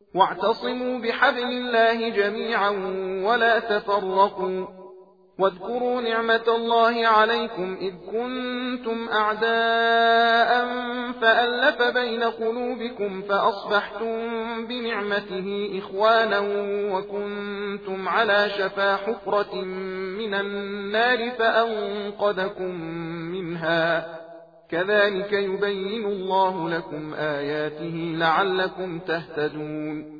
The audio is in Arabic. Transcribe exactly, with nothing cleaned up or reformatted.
واعتصموا بحبل الله جميعا ولا تفرقوا واذكروا نعمة الله عليكم إذ كنتم أعداء فألف بين قلوبكم فأصبحتم بنعمته إخوانا وكنتم على شفا حفرة من النار فأنقذكم منها كذلك يبين الله لكم آياته لعلكم تهتدون